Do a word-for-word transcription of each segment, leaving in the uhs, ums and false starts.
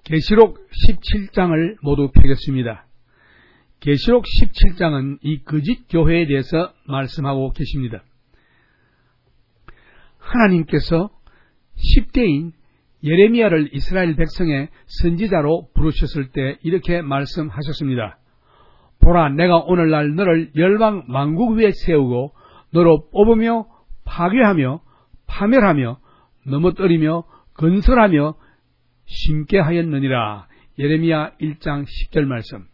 계시록 십칠 장을 모두 펴겠습니다. 계시록 십칠 장은 이 거짓 교회에 대해서 말씀하고 계십니다. 하나님께서 십 대인 예레미야를 이스라엘 백성의 선지자로 부르셨을 때 이렇게 말씀하셨습니다. 보라, 내가 오늘날 너를 열방 만국 위에 세우고 너로 뽑으며 파괴하며 파멸하며 넘어뜨리며 건설하며 심게 하였느니라. 예레미야 일 장 십 절 말씀.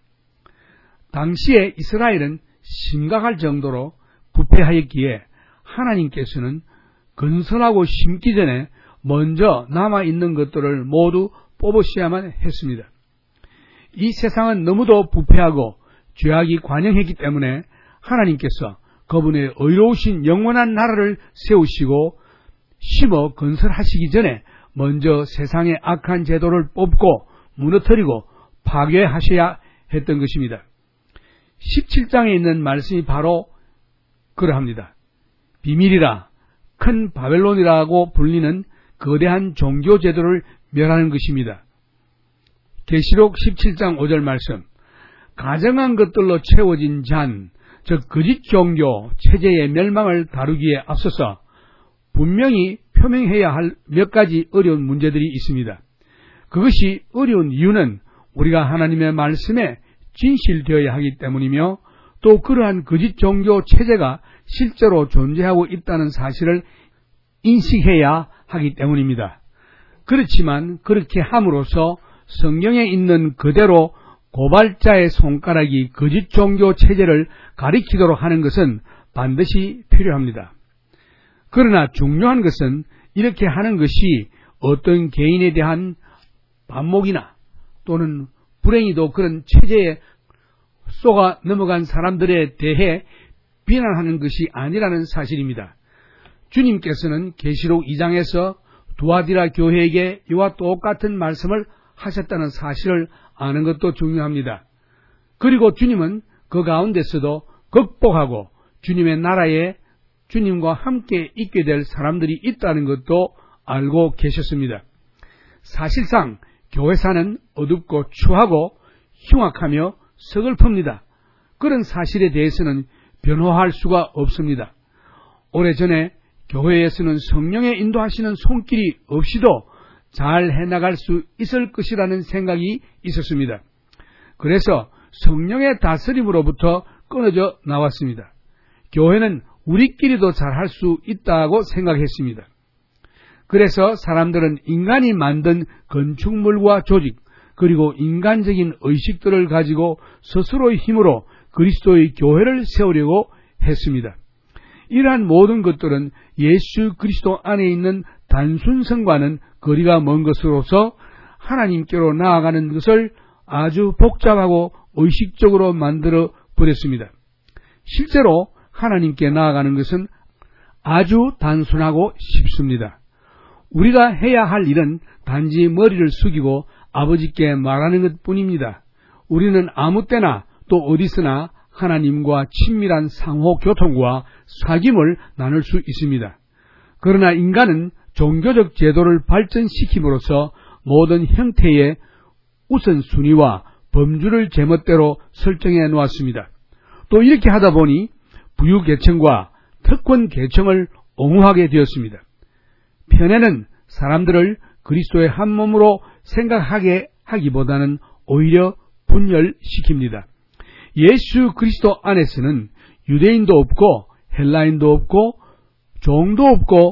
당시에 이스라엘은 심각할 정도로 부패하였기에 하나님께서는 건설하고 심기 전에 먼저 남아있는 것들을 모두 뽑으셔야만 했습니다. 이 세상은 너무도 부패하고 죄악이 관영했기 때문에 하나님께서 그분의 의로우신 영원한 나라를 세우시고 심어 건설하시기 전에 먼저 세상의 악한 제도를 뽑고 무너뜨리고 파괴하셔야 했던 것입니다. 십칠 장에 있는 말씀이 바로 그러합니다. 비밀이라 큰 바벨론이라고 불리는 거대한 종교 제도를 멸하는 것입니다. 계시록 십칠 장 오 절 말씀. 가정한 것들로 채워진 잔, 즉 거짓 종교 체제의 멸망을 다루기에 앞서서 분명히 표명해야 할 몇 가지 어려운 문제들이 있습니다. 그것이 어려운 이유는 우리가 하나님의 말씀에 진실되어야 하기 때문이며 또 그러한 거짓 종교 체제가 실제로 존재하고 있다는 사실을 인식해야 하기 때문입니다. 그렇지만 그렇게 함으로써 성경에 있는 그대로 고발자의 손가락이 거짓 종교 체제를 가리키도록 하는 것은 반드시 필요합니다. 그러나 중요한 것은 이렇게 하는 것이 어떤 개인에 대한 반목이나 또는 불행히도 그런 체제에 쏘가 넘어간 사람들에 대해 비난하는 것이 아니라는 사실입니다. 주님께서는 계시록 이 장에서 두아디라 교회에게 이와 똑같은 말씀을 하셨다는 사실을 아는 것도 중요합니다. 그리고 주님은 그 가운데서도 극복하고 주님의 나라에 주님과 함께 있게 될 사람들이 있다는 것도 알고 계셨습니다. 사실상 교회사는 어둡고 추하고 흉악하며 서글픕니다. 그런 사실에 대해서는 변호할 수가 없습니다. 오래전에 교회에서는 성령의 인도하시는 손길이 없이도 잘 해나갈 수 있을 것이라는 생각이 있었습니다. 그래서 성령의 다스림으로부터 끊어져 나왔습니다. 교회는 우리끼리도 잘할 수 있다고 생각했습니다. 그래서 사람들은 인간이 만든 건축물과 조직 그리고 인간적인 의식들을 가지고 스스로의 힘으로 그리스도의 교회를 세우려고 했습니다. 이러한 모든 것들은 예수 그리스도 안에 있는 단순성과는 거리가 먼 것으로서 하나님께로 나아가는 것을 아주 복잡하고 의식적으로 만들어 버렸습니다. 실제로 하나님께 나아가는 것은 아주 단순하고 쉽습니다. 우리가 해야 할 일은 단지 머리를 숙이고 아버지께 말하는 것뿐입니다. 우리는 아무 때나 또 어디서나 하나님과 친밀한 상호 교통과 사귐을 나눌 수 있습니다. 그러나 인간은 종교적 제도를 발전시킴으로써 모든 형태의 우선순위와 범주를 제멋대로 설정해 놓았습니다. 또 이렇게 하다 보니 부유계층과 특권계층을 옹호하게 되었습니다. 편에는 사람들을 그리스도의 한 몸으로 생각하게 하기보다는 오히려 분열시킵니다. 예수 그리스도 안에서는 유대인도 없고 헬라인도 없고 종도 없고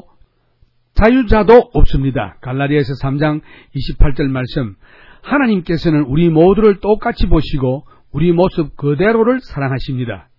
자유자도 없습니다. 갈라디아서 삼 장 이십팔 절 말씀. 하나님께서는 우리 모두를 똑같이 보시고 우리 모습 그대로를 사랑하십니다.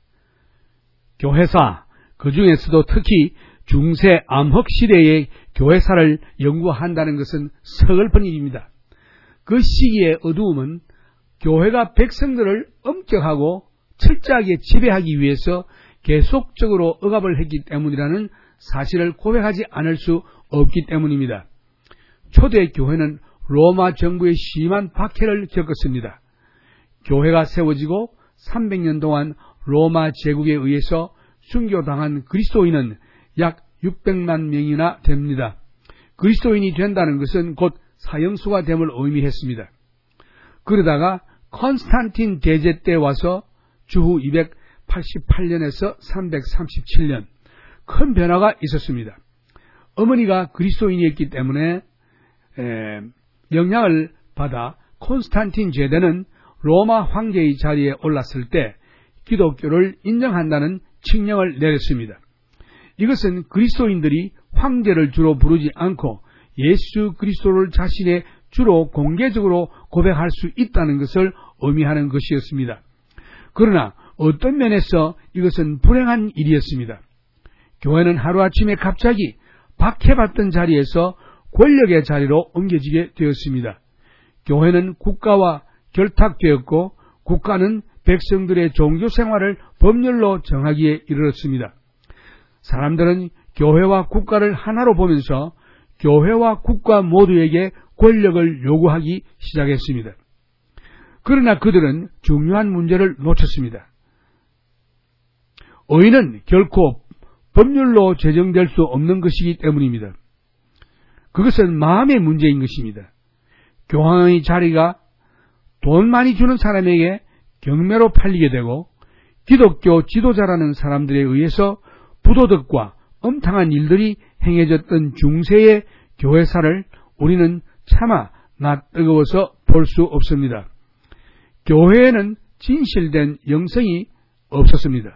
교회사, 그 중에서도 특히 중세 암흑 시대의 교회사를 연구한다는 것은 서글픈 일입니다. 그 시기의 어두움은 교회가 백성들을 엄격하고 철저하게 지배하기 위해서 계속적으로 억압을 했기 때문이라는 사실을 고백하지 않을 수 없기 때문입니다. 초대 교회는 로마 정부의 심한 박해를 겪었습니다. 교회가 세워지고 삼백 년 동안 로마 제국에 의해서 순교당한 그리스도인은 약 육백만 명이나 됩니다. 그리스도인이 된다는 것은 곧 사형수가 됨을 의미했습니다. 그러다가 컨스탄틴 대제 때 와서 주후 이백팔십팔 년에서 삼백삼십칠 년 큰 변화가 있었습니다. 어머니가 그리스도인이었기 때문에 에, 영향을 받아 콘스탄틴 제대는 로마 황제의 자리에 올랐을 때 기독교를 인정한다는 칙령을 내렸습니다. 이것은 그리스도인들이 황제를 주로 부르지 않고 예수 그리스도를 자신의 주로 공개적으로 고백할 수 있다는 것을 의미하는 것이었습니다. 그러나 어떤 면에서 이것은 불행한 일이었습니다. 교회는 하루아침에 갑자기 박해받던 자리에서 권력의 자리로 옮겨지게 되었습니다. 교회는 국가와 결탁되었고 국가는 백성들의 종교 생활을 법률로 정하기에 이르렀습니다. 사람들은 교회와 국가를 하나로 보면서 교회와 국가 모두에게 권력을 요구하기 시작했습니다. 그러나 그들은 중요한 문제를 놓쳤습니다. 의는 결코 법률로 제정될 수 없는 것이기 때문입니다. 그것은 마음의 문제인 것입니다. 교황의 자리가 돈 많이 주는 사람에게 경매로 팔리게 되고 기독교 지도자라는 사람들에 의해서 부도덕과 엄탕한 일들이 행해졌던 중세의 교회사를 우리는 차마 낯뜨거워서 볼 수 없습니다. 교회에는 진실된 영성이 없었습니다.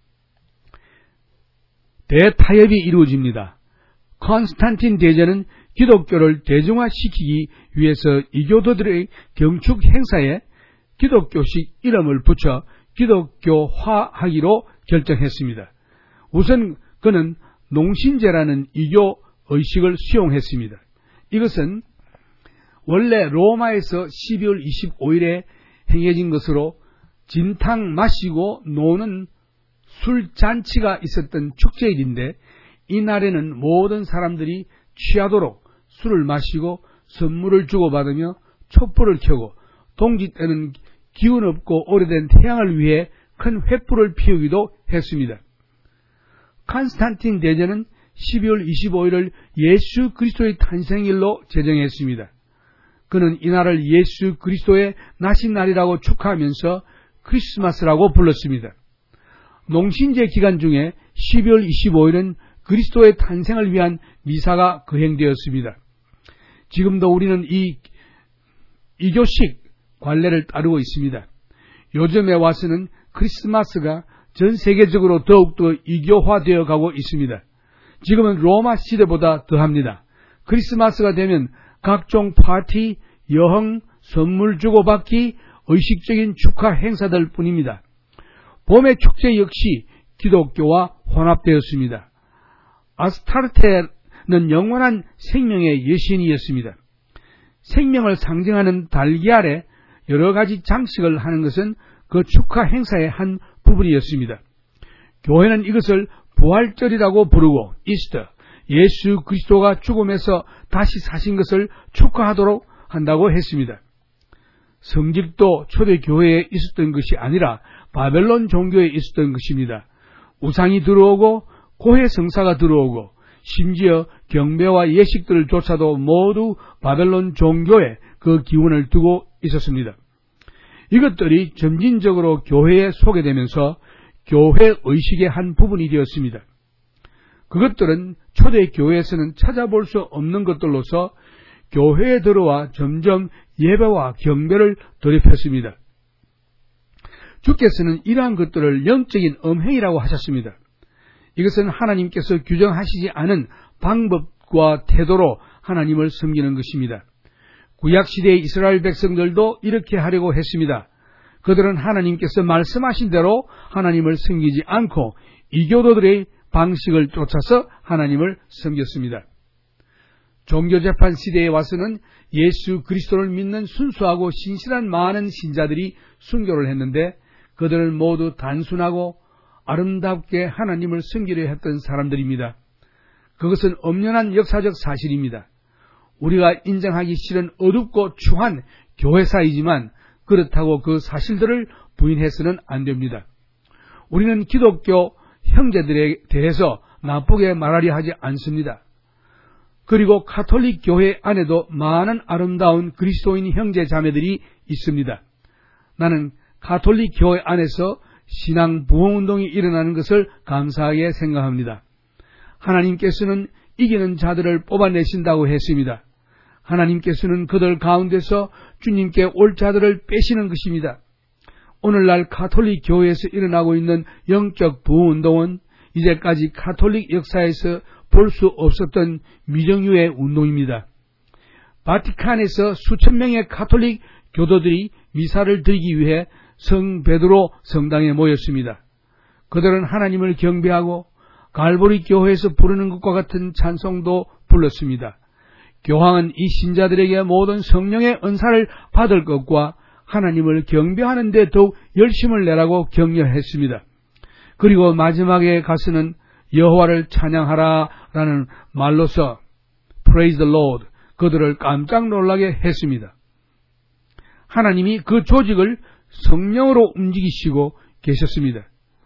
대타협이 이루어집니다. 컨스탄틴 대제는 기독교를 대중화시키기 위해서 이교도들의 경축 행사에 기독교식 이름을 붙여 기독교화하기로 결정했습니다. 우선 그는 농신제라는 이교 의식을 수용했습니다. 이것은 원래 로마에서 십이월 이십오일에 행해진 것으로 진탕 마시고 노는 술잔치가 있었던 축제일인데 이날에는 모든 사람들이 취하도록 술을 마시고 선물을 주고받으며 촛불을 켜고 동지 때는 기운 없고 오래된 태양을 위해 큰 횃불을 피우기도 했습니다. 컨스탄틴 대제는 십이월 이십오일을 예수 그리스도의 탄생일로 제정했습니다. 그는 이날을 예수 그리스도의 나신 날이라고 축하하면서 크리스마스라고 불렀습니다. 농신제 기간 중에 십이월 이십오일은 그리스도의 탄생을 위한 미사가 거행되었습니다. 지금도 우리는 이 이교식 관례를 따르고 있습니다. 요즘에 와서는 크리스마스가 전 세계적으로 더욱더 이교화되어 가고 있습니다. 지금은 로마 시대보다 더합니다. 크리스마스가 되면 각종 파티, 여행, 선물 주고받기, 의식적인 축하 행사들 뿐입니다. 봄의 축제 역시 기독교와 혼합되었습니다. 아스타르테는 영원한 생명의 여신이었습니다. 생명을 상징하는 달걀에 여러 가지 장식을 하는 것은 그 축하 행사의 한 부분이었습니다. 교회는 이것을 부활절이라고 부르고 이스터, 예수 그리스도가 죽음에서 다시 사신 것을 축하하도록 한다고 했습니다. 성직도 초대교회에 있었던 것이 아니라 바벨론 종교에 있었던 것입니다. 우상이 들어오고 고해 성사가 들어오고 심지어 경배와 예식들을 조차도 모두 바벨론 종교에 그 기운을 두고 있었습니다. 이것들이 점진적으로 교회에 소개되면서 교회 의식의 한 부분이 되었습니다. 그것들은 초대교회에서는 찾아볼 수 없는 것들로서 교회에 들어와 점점 예배와 경배를 돌입했습니다. 주께서는 이러한 것들을 영적인 음행이라고 하셨습니다. 이것은 하나님께서 규정하시지 않은 방법과 태도로 하나님을 섬기는 것입니다. 구약시대의 이스라엘 백성들도 이렇게 하려고 했습니다. 그들은 하나님께서 말씀하신 대로 하나님을 섬기지 않고 이교도들의 방식을 쫓아서 하나님을 섬겼습니다. 종교재판 시대에 와서는 예수 그리스도를 믿는 순수하고 신실한 많은 신자들이 순교를 했는데 그들은 모두 단순하고 아름답게 하나님을 섬기려 했던 사람들입니다. 그것은 엄연한 역사적 사실입니다. 우리가 인정하기 싫은 어둡고 추한 교회사이지만 그렇다고 그 사실들을 부인해서는 안 됩니다. 우리는 기독교 형제들에 대해서 나쁘게 말하려 하지 않습니다. 그리고 가톨릭 교회 안에도 많은 아름다운 그리스도인 형제 자매들이 있습니다. 나는 가톨릭 교회 안에서 신앙 부흥운동이 일어나는 것을 감사하게 생각합니다. 하나님께서는 이기는 자들을 뽑아내신다고 했습니다. 하나님께서는 그들 가운데서 주님께 올 자들을 빼시는 것입니다. 오늘날 가톨릭 교회에서 일어나고 있는 영적 부흥운동은 이제까지 가톨릭 역사에서 볼 수 없었던 미정유의 운동입니다. 바티칸에서 수천 명의 가톨릭 교도들이 미사를 드리기 위해 성 베드로 성당에 모였습니다. 그들은 하나님을 경배하고 갈보리 교회에서 부르는 것과 같은 찬송도 불렀습니다. 교황은 이 신자들에게 모든 성령의 은사를 받을 것과 하나님을 경배하는 데 더욱 열심을 내라고 격려했습니다. 그리고 마지막에 가서는 여호와를 찬양하라라는 말로서 Praise the Lord, 그들을 깜짝 놀라게 했습니다. 하나님이 그 조직을 성령으로 움직이시고 계셨습니다.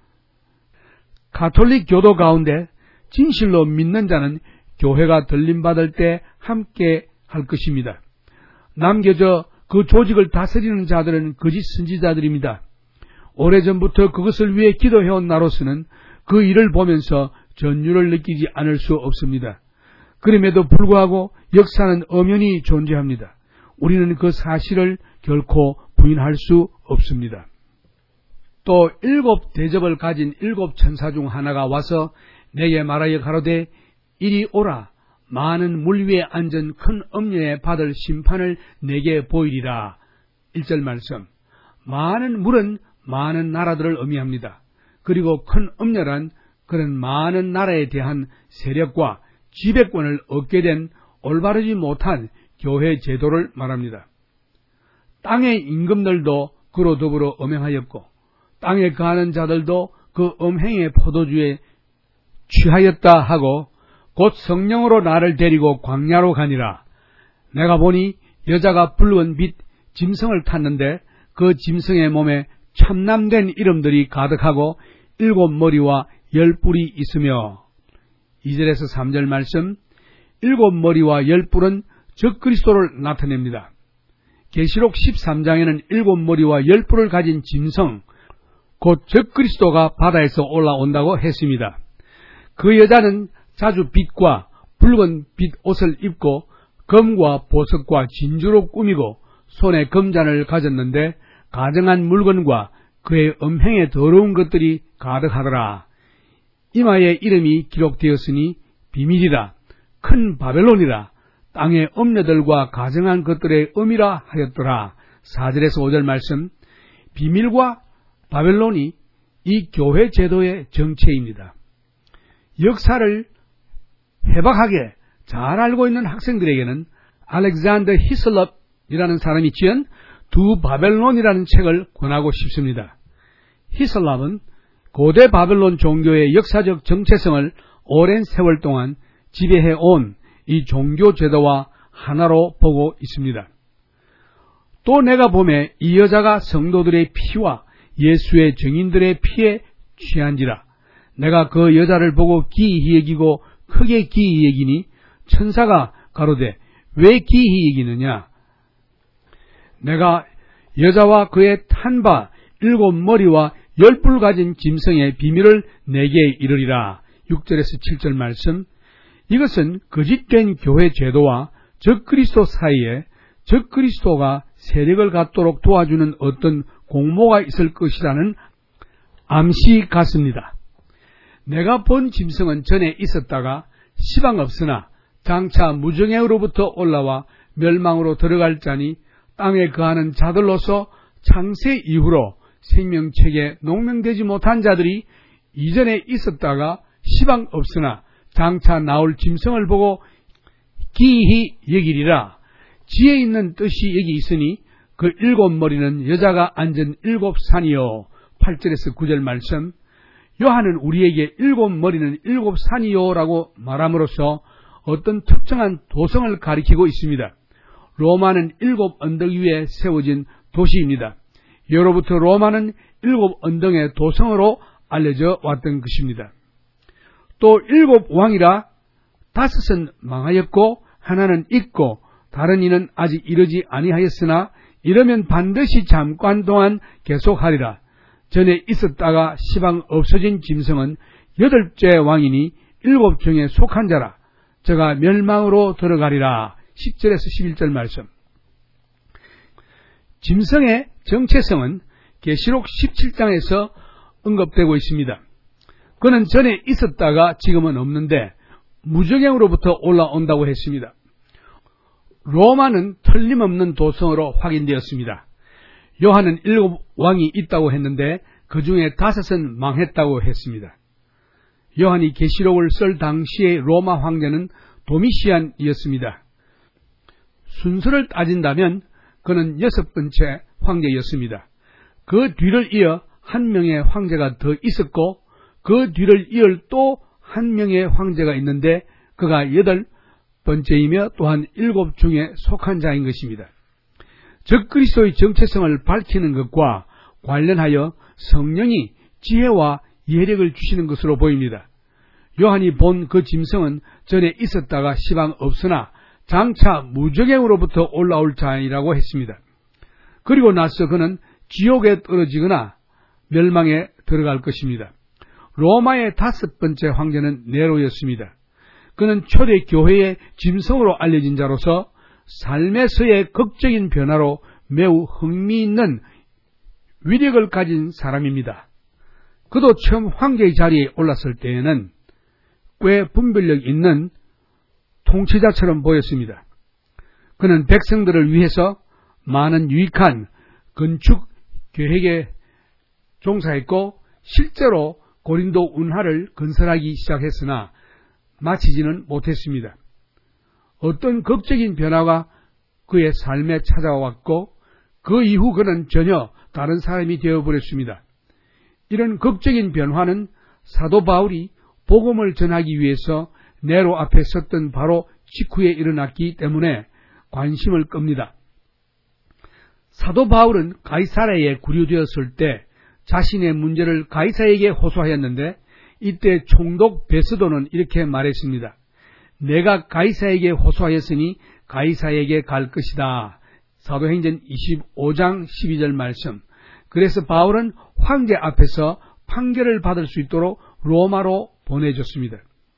가톨릭 교도 가운데 진실로 믿는 자는 교회가 들림받을 때 함께 할 것입니다. 남겨져 그 조직을 다스리는 자들은 거짓 선지자들입니다. 오래전부터 그것을 위해 기도해온 나로서는 그 일을 보면서 전율을 느끼지 않을 수 없습니다. 그럼에도 불구하고 역사는 엄연히 존재합니다. 우리는 그 사실을 결코 부인할 수 없습니다. 또 일곱 대접을 가진 일곱 천사 중 하나가 와서 내게 말하여 가로되 이리 오라, 많은 물 위에 앉은 큰 엄녀에 받을 심판을 내게 보이리라. 일 절 말씀. 많은 물은 많은 나라들을 의미합니다. 그리고 큰 엄녀란 그런 많은 나라에 대한 세력과 지배권을 얻게 된 올바르지 못한 교회 제도를 말합니다. 땅의 임금들도 그로 더불어 음행하였고 땅에 거하는 자들도 그 음행의 포도주에 취하였다 하고 곧 성령으로 나를 데리고 광야로 가니라. 내가 보니 여자가 붉은 빛 짐승을 탔는데 그 짐승의 몸에 참남된 이름들이 가득하고 일곱 머리와 열 뿔이 있으며, 이 절에서 삼 절 말씀, 일곱 머리와 열 뿔은 적그리스도를 나타냅니다. 계시록 십삼 장에는 일곱 머리와 열 뿔을 가진 짐승, 곧 적그리스도가 바다에서 올라온다고 했습니다. 그 여자는 자주 빛과 붉은 빛 옷을 입고 금과 보석과 진주로 꾸미고 손에 금잔을 가졌는데 가증한 물건과 그의 음행에 더러운 것들이 가득하더라. 이마에 이름이 기록되었으니 비밀이라, 큰 바벨론이라, 땅의 엄녀들과 가증한 것들의 음이라 하였더라. 사 절에서 오 절 말씀. 비밀과 바벨론이 이 교회 제도의 정체입니다. 역사를 해박하게 잘 알고 있는 학생들에게는 알렉산더 히슬럽이라는 사람이 지은 두 바벨론이라는 책을 권하고 싶습니다. 히슬럽은 고대 바벨론 종교의 역사적 정체성을 오랜 세월 동안 지배해온 이 종교 제도와 하나로 보고 있습니다. 또 내가 보매 이 여자가 성도들의 피와 예수의 증인들의 피에 취한지라. 내가 그 여자를 보고 기이히 여기고 크게 기이히 여기니 천사가 가로되 왜 기이히 여기느냐? 내가 여자와 그의 탄 바 일곱 머리와 열 뿔 가진 짐승의 비밀을 내게 이르리라. 육 절에서 칠 절 말씀. 이것은 거짓된 교회 제도와 적그리스도 사이에 적그리스도가 세력을 갖도록 도와주는 어떤 공모가 있을 것이라는 암시 같습니다. 내가 본 짐승은 전에 있었다가 시방 없으나 장차 무정행으로부터 올라와 멸망으로 들어갈 자니 땅에 거하는 자들로서 창세 이후로 생명책에 농명되지 못한 자들이 이전에 있었다가 시방 없으나 장차 나올 짐승을 보고 기이히 여기리라. 지혜 있는 뜻이 여기 있으니 그 일곱 머리는 여자가 앉은 일곱 산이요. 팔 절에서 구 절 말씀. 요한은 우리에게 일곱 머리는 일곱 산이요라고 말함으로써 어떤 특정한 도성을 가리키고 있습니다. 로마는 일곱 언덕 위에 세워진 도시입니다. 예로부터 로마는 일곱 언덕의 도성으로 알려져 왔던 것입니다. 또 일곱 왕이라 다섯은 망하였고 하나는 있고 다른 이는 아직 이르지 아니하였으나 이러면 반드시 잠깐 동안 계속하리라. 전에 있었다가 시방 없어진 짐승은 여덟째 왕이니 일곱 중에 속한 자라. 저가 멸망으로 들어가리라. 십 절에서 십일 절 말씀. 짐승의 정체성은 계시록 십칠 장에서 언급되고 있습니다. 그는 전에 있었다가 지금은 없는데 무저갱으로부터 올라온다고 했습니다. 로마는 틀림없는 도성으로 확인되었습니다. 요한은 일곱 왕이 있다고 했는데 그 중에 다섯은 망했다고 했습니다. 요한이 계시록을 쓸 당시의 로마 황제는 도미시안이었습니다. 순서를 따진다면 그는 여섯 번째 황제였습니다. 그 뒤를 이어 한 명의 황제가 더 있었고 그 뒤를 이을 또 한 명의 황제가 있는데 그가 여덟 번째이며 또한 일곱 중에 속한 자인 것입니다. 적그리스도의 정체성을 밝히는 것과 관련하여 성령이 지혜와 예력을 주시는 것으로 보입니다. 요한이 본 그 짐승은 전에 있었다가 시방 없으나 장차 무저갱으로부터 올라올 자이라고 했습니다. 그리고 나서 그는 지옥에 떨어지거나 멸망에 들어갈 것입니다. 로마의 다섯 번째 황제는 네로였습니다. 그는 초대 교회의 짐승으로 알려진 자로서 삶에서의 극적인 변화로 매우 흥미있는 위력을 가진 사람입니다. 그도 처음 황제의 자리에 올랐을 때에는 꽤 분별력 있는 통치자처럼 보였습니다. 그는 백성들을 위해서 많은 유익한 건축 계획에 종사했고 실제로 고린도 운하를 건설하기 시작했으나 마치지는 못했습니다. 어떤 극적인 변화가 그의 삶에 찾아왔고 그 이후 그는 전혀 다른 사람이 되어버렸습니다. 이런 극적인 변화는 사도 바울이 복음을 전하기 위해서 네로 앞에 섰던 바로 직후에 일어났기 때문에 관심을 끕니다. 사도 바울은 가이사랴에 구류되었을 때 자신의 문제를 가이사에게 호소하였는데 이때 총독 베스도는 이렇게 말했습니다. 내가 가이사에게 호소하였으니 가이사에게 갈 것이다. 사도행전 이십오 장 십이 절 말씀. 그래서 바울은 황제 앞에서 판결을 받을 수 있도록 로마로 보내줬습니다.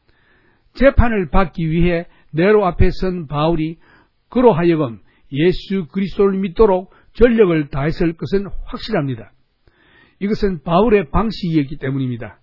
재판을 받기 위해 네로 앞에 선 바울이 그로 하여금 예수 그리스도를 믿도록 전력을 다했을 것은 확실합니다. 이것은 바울의 방식이었기 때문입니다.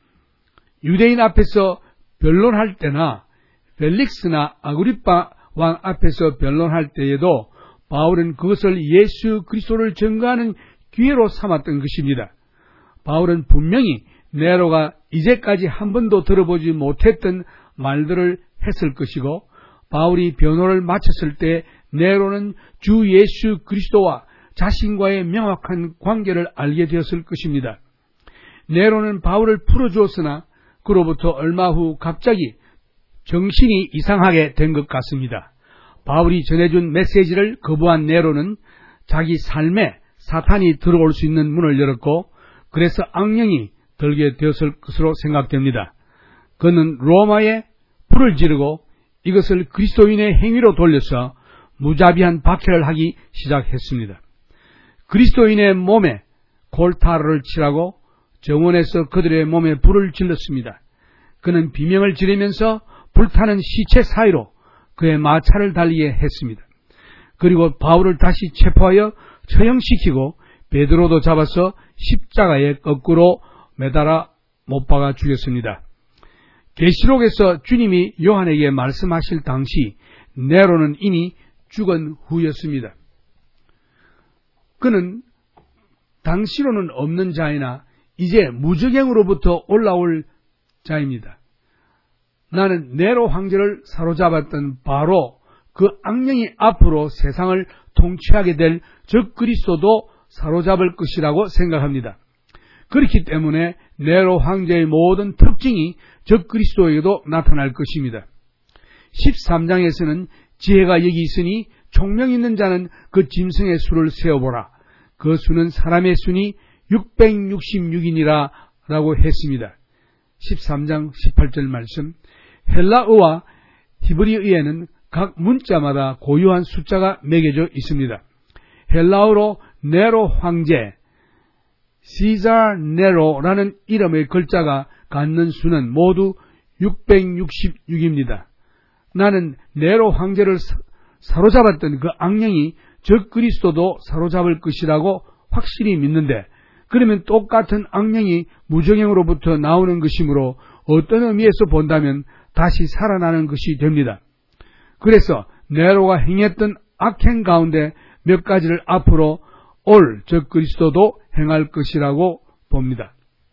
유대인 앞에서 변론할 때나 펠릭스나 아그리파 왕 앞에서 변론할 때에도 바울은 그것을 예수 그리스도를 증거하는 기회로 삼았던 것입니다. 바울은 분명히 네로가 이제까지 한 번도 들어보지 못했던 말들을 했을 것이고 바울이 변호를 마쳤을 때 네로는 주 예수 그리스도와 자신과의 명확한 관계를 알게 되었을 것입니다. 네로는 바울을 풀어주었으나 그로부터 얼마 후 갑자기 정신이 이상하게 된 것 같습니다. 바울이 전해준 메시지를 거부한 네로는 자기 삶에 사탄이 들어올 수 있는 문을 열었고 그래서 악령이 들게 되었을 것으로 생각됩니다. 그는 로마에 불을 지르고 이것을 그리스도인의 행위로 돌려서 무자비한 박해를 하기 시작했습니다. 그리스도인의 몸에 골타를 칠하고 정원에서 그들의 몸에 불을 질렀습니다. 그는 비명을 지르면서 불타는 시체 사이로 그의 마차를 달리게 했습니다. 그리고 바울을 다시 체포하여 처형시키고 베드로도 잡아서 십자가에 거꾸로 매달아 못 박아 죽였습니다. 계시록에서 주님이 요한에게 말씀하실 당시 네로는 이미 죽은 후였습니다. 그는 당시로는 없는 자이나 이제 무저갱으로부터 올라올 자입니다. 나는 네로 황제를 사로잡았던 바로 그 악령이 앞으로 세상을 통치하게 될 적그리스도도 사로잡을 것이라고 생각합니다. 그렇기 때문에 네로 황제의 모든 특징이 적그리스도에게도 나타날 것입니다. 십삼 장에서는 지혜가 여기 있으니 총명 있는 자는 그 짐승의 수를 세어보라. 그 수는 사람의 수니 육백육십육 인이라 라고 했습니다. 십삼 장 십팔 절 말씀. 헬라어와 히브리어에는 각 문자마다 고유한 숫자가 매겨져 있습니다. 헬라어로 네로 황제, 시자 네로라는 이름의 글자가 갖는 수는 모두 육백육십육입니다. 나는 네로 황제를 사로잡았던 그 악령이 적 그리스도도 사로잡을 것이라고 확실히 믿는데, 그러면 똑같은 악령이 무정행으로부터 나오는 것이므로 어떤 의미에서 본다면 다시 살아나는 것이 됩니다. 그래서 네로가 행했던 악행 가운데 몇 가지를 앞으로 올 적 그리스도도 행할 것이라고 봅니다.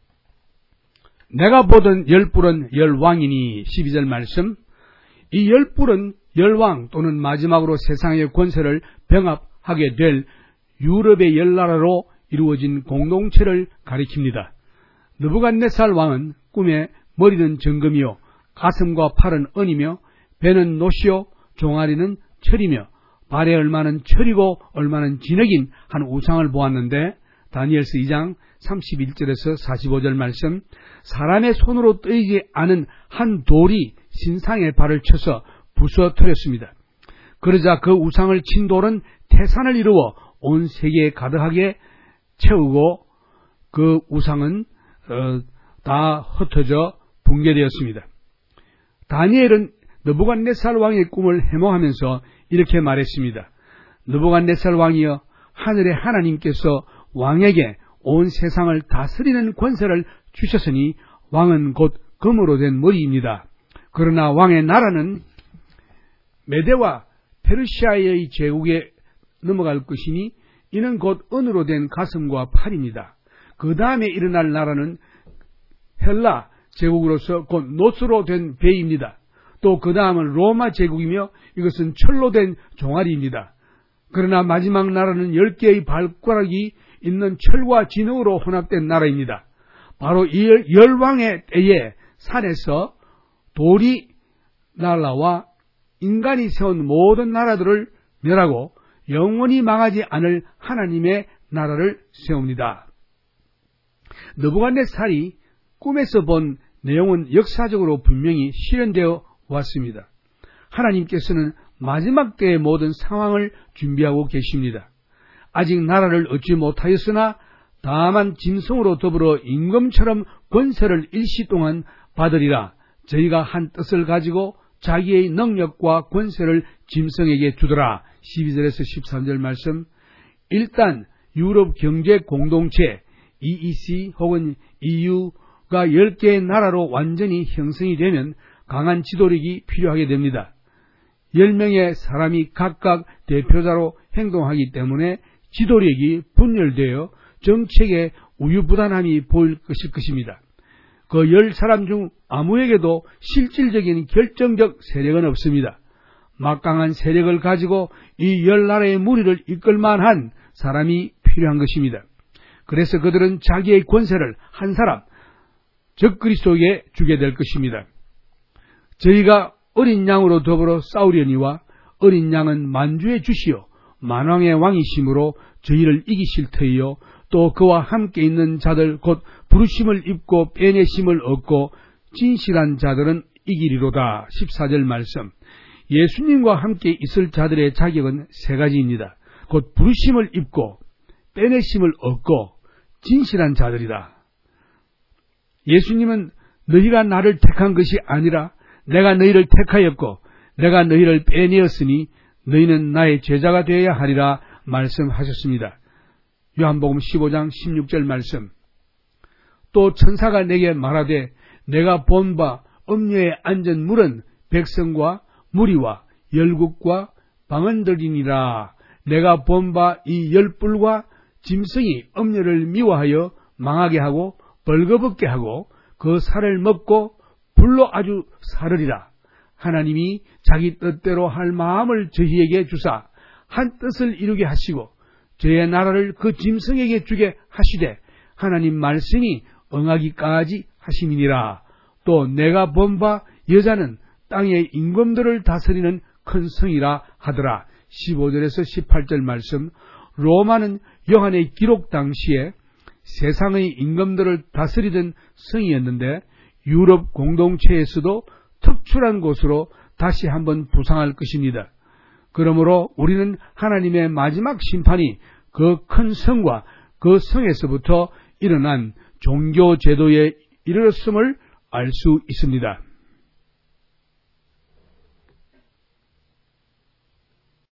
내가 보던 열불은 열왕이니, 십이 절 말씀. 이 열불은 열왕 또는 마지막으로 세상의 권세를 병합하게 될 유럽의 열나라로 이루어진 공동체를 가리킵니다. 느부갓네살 왕은 꿈에 머리는 정금이요 가슴과 팔은 은이며 배는 노시요 종아리는 철이며 발에 얼마는 철이고 얼마는 진흙인 한 우상을 보았는데, 다니엘서 이 장 삼십일 절에서 사십오 절 말씀. 사람의 손으로 뜨이지 않은 한 돌이 신상의 발을 쳐서 부서뜨렸습니다. 그러자 그 우상을 친 돌은 태산을 이루어 온 세계에 가득하게 채우고 그 우상은 어, 다 흩어져 붕괴되었습니다. 다니엘은 느부갓네살 왕의 꿈을 해몽하면서 이렇게 말했습니다. 느부갓네살 왕이여, 하늘의 하나님께서 왕에게 온 세상을 다스리는 권세를 주셨으니 왕은 곧 금으로 된 머리입니다. 그러나 왕의 나라는 메대와 페르시아의 제국에 넘어갈 것이니 이는 곧 은으로 된 가슴과 팔입니다. 그 다음에 일어날 나라는 헬라 제국으로서 곧 노스로 된 배입니다. 또 그 다음은 로마 제국이며 이것은 철로 된 종아리입니다. 그러나 마지막 나라는 열 개의 발가락이 있는 철과 진흙으로 혼합된 나라입니다. 바로 이 열왕의 때에 산에서 돌이 날라와 인간이 세운 모든 나라들을 멸하고 영원히 망하지 않을 하나님의 나라를 세웁니다. 느부갓네살이 꿈에서 본 내용은 역사적으로 분명히 실현되어 왔습니다. 하나님께서는 마지막 때의 모든 상황을 준비하고 계십니다. 아직 나라를 얻지 못하였으나 다만 짐승으로 더불어 임금처럼 권세를 일시 동안 받으리라. 저희가 한 뜻을 가지고 자기의 능력과 권세를 짐승에게 주더라. 십이 절에서 십삼 절 말씀. 일단 유럽 경제 공동체 이이씨 혹은 이유가 열 개의 나라로 완전히 형성이 되면 강한 지도력이 필요하게 됩니다. 열 명의 사람이 각각 대표자로 행동하기 때문에 지도력이 분열되어 정책에 우유부단함이 보일 것일 것입니다. 그 열 사람 중 아무에게도 실질적인 결정적 세력은 없습니다. 막강한 세력을 가지고 이 열 나라의 무리를 이끌 만한 사람이 필요한 것입니다. 그래서 그들은 자기의 권세를 한 사람, 적 그리스도에게 주게 될 것입니다. 저희가 어린 양으로 더불어 싸우려니와 어린 양은 만주의 주시요 만왕의 왕이심으로 저희를 이기실 터이요 또 그와 함께 있는 자들 곧 부르심을 입고 빼내심을 얻고 진실한 자들은 이기리로다. 십사 절 말씀. 예수님과 함께 있을 자들의 자격은 세 가지입니다. 곧 부르심을 입고 빼내심을 얻고 진실한 자들이다. 예수님은 너희가 나를 택한 것이 아니라 내가 너희를 택하였고 내가 너희를 빼내었으니 너희는 나의 제자가 되어야 하리라 말씀하셨습니다. 요한복음 십오 장 십육 절 말씀. 또 천사가 내게 말하되 내가 본 바 음녀에 앉은 물은 백성과 무리와 열국과 방언들이니라. 내가 본 바 이 열불과 짐승이 음녀를 미워하여 망하게 하고 벌거벗게 하고 그 살을 먹고 불로 아주 사르리라. 하나님이 자기 뜻대로 할 마음을 저희에게 주사 한 뜻을 이루게 하시고 저의 나라를 그 짐승에게 주게 하시되 하나님 말씀이 응하기까지 하심이니라. 또 내가 본 바 여자는 땅의 임금들을 다스리는 큰 성이라 하더라. 십오 절에서 십팔 절 말씀. 로마는 요한의 기록 당시에 세상의 임금들을 다스리던 성이었는데 유럽 공동체에서도 특출한 곳으로 다시 한번 부상할 것입니다. 그러므로 우리는 하나님의 마지막 심판이 그 큰 성과 그 성에서부터 일어난 종교 제도에 이르렀음을 알 수 있습니다.